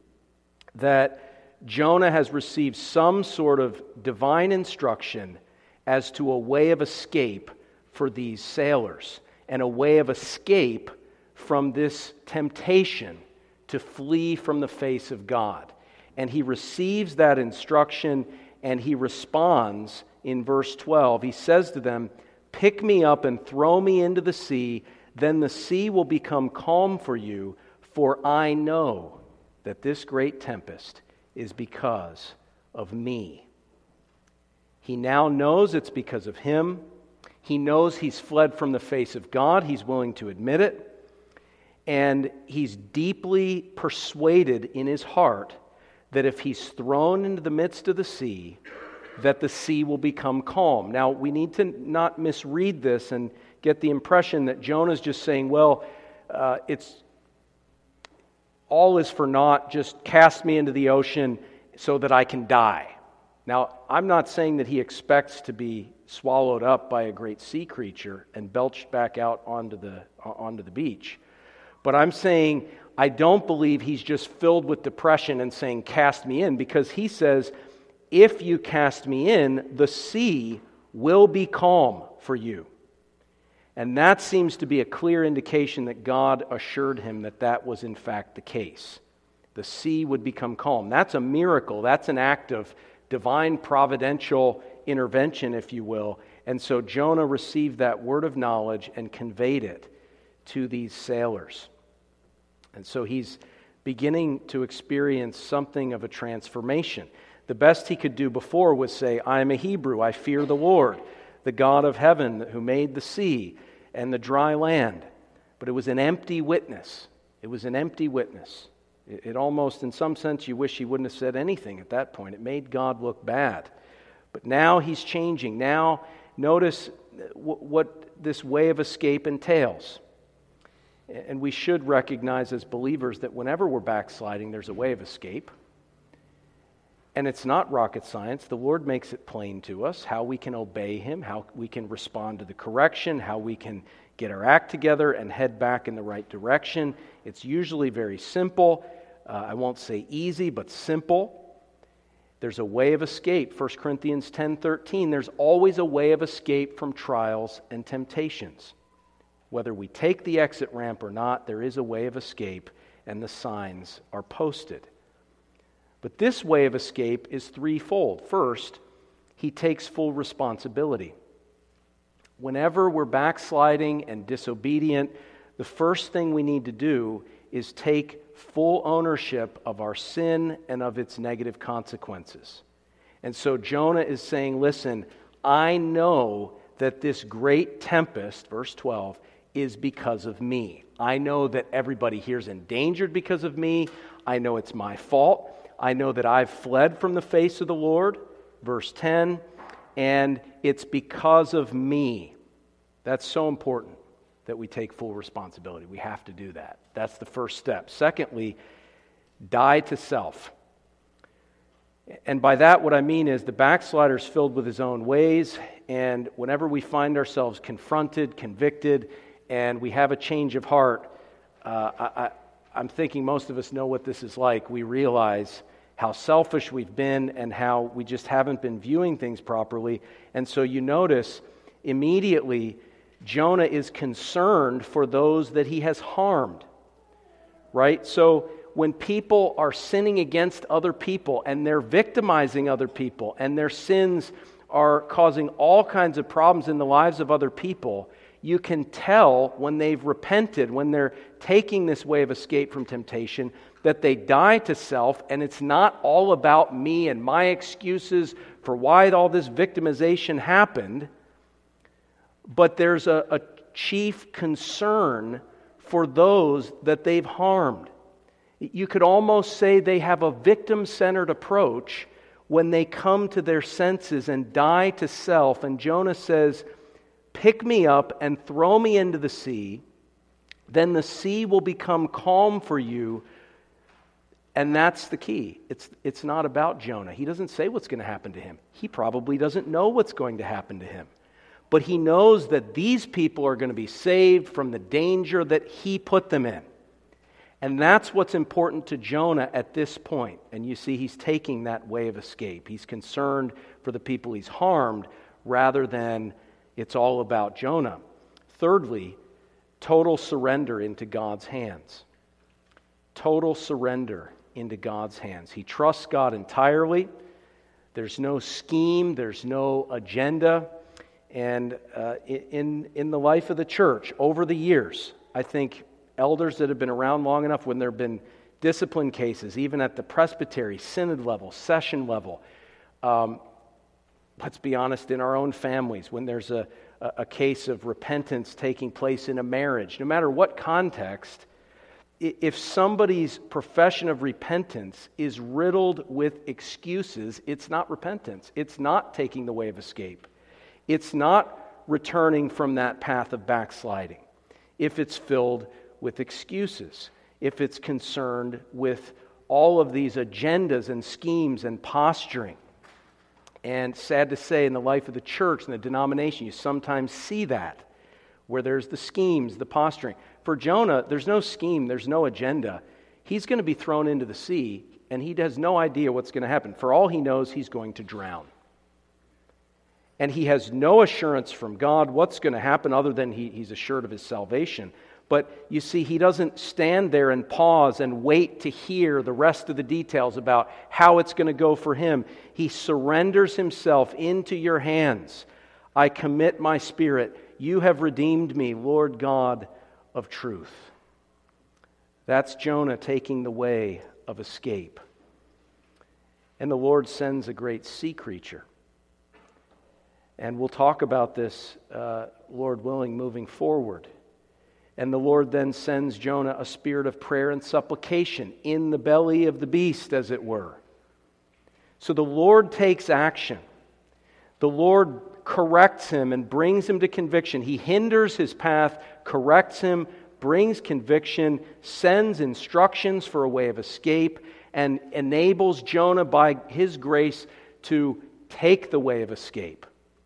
that Jonah has received some sort of divine instruction as to a way of escape for these sailors, and a way of escape from this temptation to flee from the face of God. And he receives that instruction, and he responds in verse twelve. He says to them, pick me up and throw me into the sea, then the sea will become calm for you, for I know that this great tempest is because of me. He now knows it's because of him. He knows he's fled from the face of God. He's willing to admit it. And he's deeply persuaded in his heart that if he's thrown into the midst of the sea, that the sea will become calm. Now, we need to not misread this and get the impression that Jonah's just saying, well, uh, it's all is for naught, just cast me into the ocean so that I can die. Now, I'm not saying that he expects to be swallowed up by a great sea creature and belched back out onto the onto the beach. But I'm saying I don't believe he's just filled with depression and saying, cast me in, because he says, if you cast me in, the sea will be calm for you. And that seems to be a clear indication that God assured him that that was in fact the case. The sea would become calm. That's a miracle. That's an act of divine providential intervention, if you will. And so Jonah received that word of knowledge and conveyed it to these sailors. And so he's beginning to experience something of a transformation. The best he could do before was say, I am a Hebrew, I fear the Lord, the God of heaven who made the sea and the dry land. But it was an empty witness. It was an empty witness. It, it almost, in some sense, you wish he wouldn't have said anything at that point. It made God look bad. But now he's changing. Now, notice w- what this way of escape entails. And we should recognize as believers that whenever we're backsliding, there's a way of escape. And it's not rocket science. The Lord makes it plain to us how we can obey Him, how we can respond to the correction, how we can get our act together and head back in the right direction. It's usually very simple. Uh, I won't say easy, but simple. There's a way of escape. First Corinthians ten thirteen, there's always a way of escape from trials and temptations. Whether we take the exit ramp or not, there is a way of escape, and the signs are posted. But this way of escape is threefold. First, he takes full responsibility. Whenever we're backsliding and disobedient, the first thing we need to do is take full ownership of our sin and of its negative consequences. And so Jonah is saying, listen, I know that this great tempest, verse twelve, is because of me. I know that everybody here is endangered because of me. I know it's my fault. I know that I've fled from the face of the Lord, verse ten, and it's because of me. That's so important that we take full responsibility. We have to do that. That's the first step. Secondly, die to self. And by that, what I mean is the backslider's filled with his own ways, and whenever we find ourselves confronted, convicted, and we have a change of heart, uh, I, I, I'm thinking most of us know what this is like. We realize how selfish we've been and how we just haven't been viewing things properly. And so you notice immediately Jonah is concerned for those that he has harmed, right? So when people are sinning against other people and they're victimizing other people and their sins are causing all kinds of problems in the lives of other people, you can tell when they've repented, when they're taking this way of escape from temptation, that they die to self, and it's not all about me and my excuses for why all this victimization happened, but there's a, a chief concern for those that they've harmed. You could almost say they have a victim-centered approach when they come to their senses and die to self. And Jonah says, pick me up and throw me into the sea, then the sea will become calm for you. And that's the key. It's, it's not about Jonah. He doesn't say what's going to happen to him. He probably doesn't know what's going to happen to him. But he knows that these people are going to be saved from the danger that he put them in. And that's what's important to Jonah at this point. And you see, he's taking that way of escape. He's concerned for the people he's harmed rather than it's all about Jonah. Thirdly, total surrender into God's hands. Total surrender into God's hands. He trusts God entirely. There's no scheme, there's no agenda. And uh, in, in the life of the church, over the years, I think elders that have been around long enough, when there have been discipline cases, even at the presbytery, synod level, session level, um, let's be honest, in our own families, when there's a, a, a case of repentance taking place in a marriage, no matter what context, if somebody's profession of repentance is riddled with excuses, it's not repentance. It's not taking the way of escape. It's not returning from that path of backsliding. If it's filled with excuses, if it's concerned with all of these agendas and schemes and posturing. And sad to say, in the life of the church and the denomination, you sometimes see that, where there's the schemes, the posturing. For Jonah, there's no scheme, there's no agenda. He's going to be thrown into the sea, and he has no idea what's going to happen. For all he knows, he's going to drown. And he has no assurance from God what's going to happen other than he, he's assured of his salvation. But you see, he doesn't stand there and pause and wait to hear the rest of the details about how it's going to go for him. He surrenders himself into your hands. I commit my spirit. You have redeemed me, Lord God of truth. That's Jonah taking the way of escape. And the Lord sends a great sea creature. And we'll talk about this, uh, Lord willing, moving forward. And the Lord then sends Jonah a spirit of prayer and supplication in the belly of the beast, as it were. So the Lord takes action. The Lord corrects him and brings him to conviction. He hinders his path, corrects him, brings conviction, sends instructions for a way of escape, and enables Jonah by his grace to take the way of escape.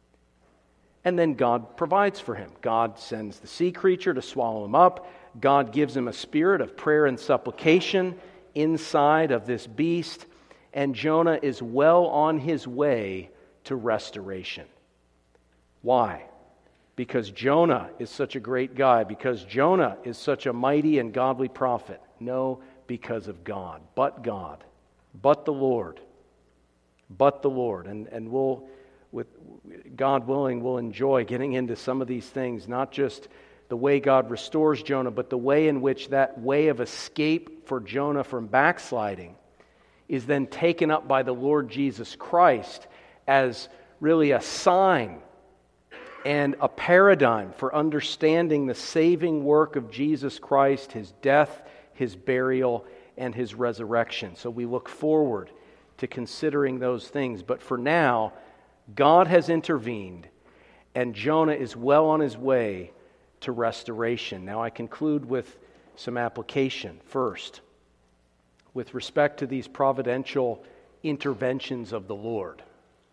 And then God provides for him. God sends the sea creature to swallow him up. God gives him a spirit of prayer and supplication inside of this beast. And Jonah is well on his way to restoration. Why? Because Jonah is such a great guy. Because Jonah is such a mighty and godly prophet. No, because of God. But God. But the Lord. But the Lord. And, and we'll... With God willing, we'll enjoy getting into some of these things, not just the way God restores Jonah, but the way in which that way of escape for Jonah from backsliding is then taken up by the Lord Jesus Christ as really a sign and a paradigm for understanding the saving work of Jesus Christ, His death, His burial, and His resurrection. So we look forward to considering those things. But for now, God has intervened, and Jonah is well on his way to restoration. Now I conclude with some application. First, with respect to these providential interventions of the Lord.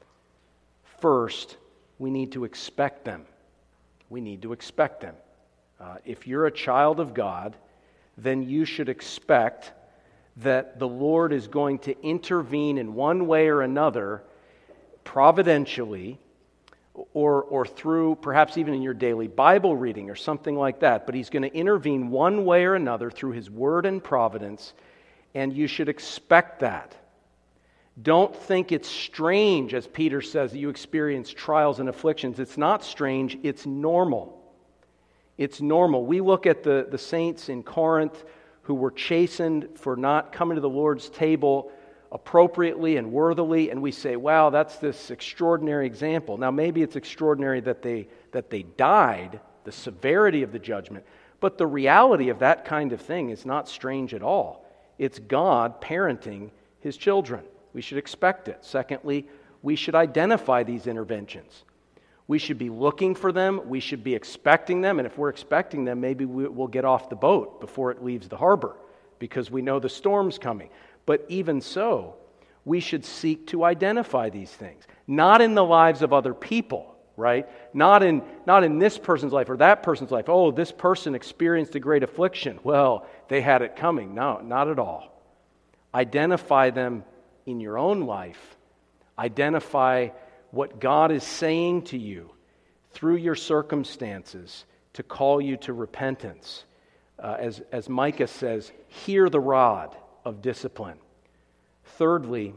First, we need to expect them. We need to expect them. Uh, if you're a child of God, then you should expect that the Lord is going to intervene in one way or another, providentially, or, or through perhaps even in your daily Bible reading or something like that. But He's going to intervene one way or another through His word and providence, and you should expect that. Don't think it's strange, as Peter says, that you experience trials and afflictions. It's not strange, it's normal. It's normal. We look at the, the saints in Corinth who were chastened for not coming to the Lord's table appropriately and worthily, and we say, wow, that's this extraordinary example. Now, maybe it's extraordinary that they that they died, the severity of the judgment, but the reality of that kind of thing is not strange at all. It's God parenting His children. We should expect it. Secondly, we should identify these interventions. We should be looking for them. We should be expecting them. And if we're expecting them, maybe we'll get off the boat before it leaves the harbor because we know the storm's coming. But even so, we should seek to identify these things. Not in the lives of other people, right? Not in, not in this person's life or that person's life. Oh, this person experienced a great affliction. Well, they had it coming. No, not at all. Identify them in your own life. Identify what God is saying to you through your circumstances to call you to repentance. Uh, as, as Micah says, hear the rod of discipline. Thirdly,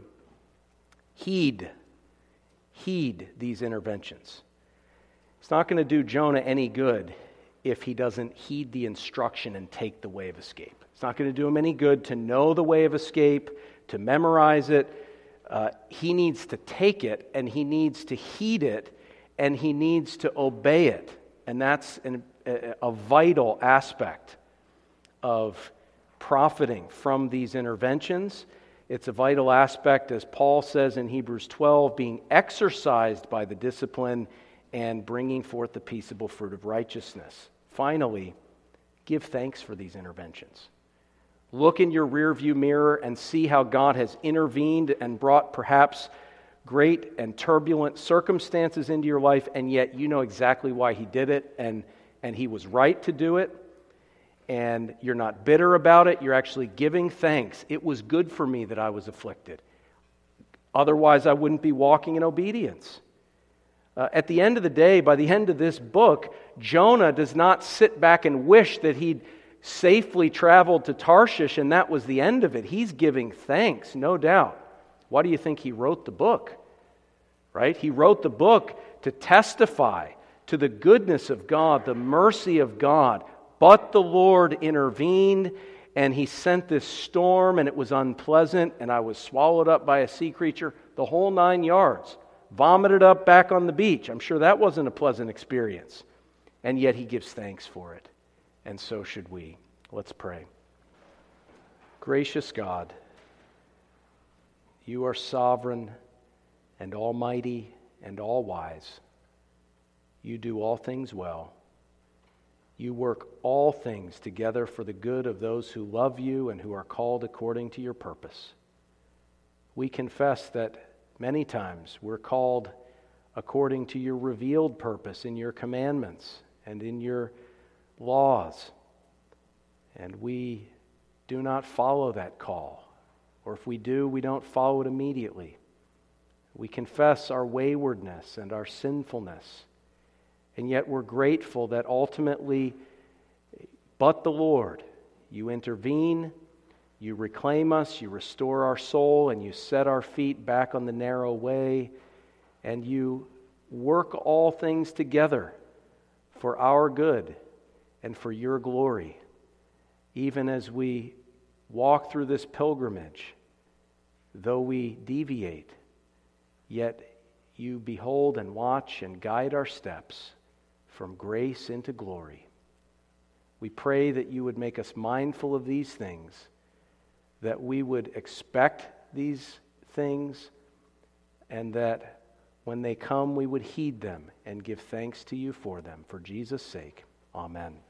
heed. Heed these interventions. It's not going to do Jonah any good if he doesn't heed the instruction and take the way of escape. It's not going to do him any good to know the way of escape, to memorize it. Uh, he needs to take it, and he needs to heed it, and he needs to obey it. And that's an, a, a vital aspect of profiting from these interventions. It's a vital aspect, as Paul says in Hebrews twelve, being exercised by the discipline and bringing forth the peaceable fruit of righteousness. Finally, give thanks for these interventions. Look in your rearview mirror and see how God has intervened and brought perhaps great and turbulent circumstances into your life, and yet you know exactly why He did it, and, and He was right to do it, and you're not bitter about it. You're actually giving thanks. It was good for me that I was afflicted. Otherwise, I wouldn't be walking in obedience. Uh, at the end of the day, by the end of this book, Jonah does not sit back and wish that he'd safely traveled to Tarshish and that was the end of it. He's giving thanks, no doubt. Why do you think he wrote the book? Right? He wrote the book to testify to the goodness of God, the mercy of God. But the Lord intervened, and He sent this storm, and it was unpleasant, and I was swallowed up by a sea creature, the whole nine yards. Vomited up back on the beach. I'm sure that wasn't a pleasant experience. And yet He gives thanks for it. And so should we. Let's pray. Gracious God, You are sovereign and almighty and all-wise. You do all things well. You work all things together for the good of those who love You and who are called according to Your purpose. We confess that many times we're called according to Your revealed purpose in Your commandments and in Your laws, and we do not follow that call, or if we do, we don't follow it immediately. We confess our waywardness and our sinfulness, and yet we're grateful that ultimately, but the Lord, You intervene, You reclaim us, You restore our soul, and You set our feet back on the narrow way, and You work all things together for our good and for your glory, even as we walk through this pilgrimage. Though we deviate, yet you behold and watch and guide our steps from grace into glory. We pray that you would make us mindful of these things, that we would expect these things, and that when they come we would heed them and give thanks to you for them. For Jesus' sake, amen.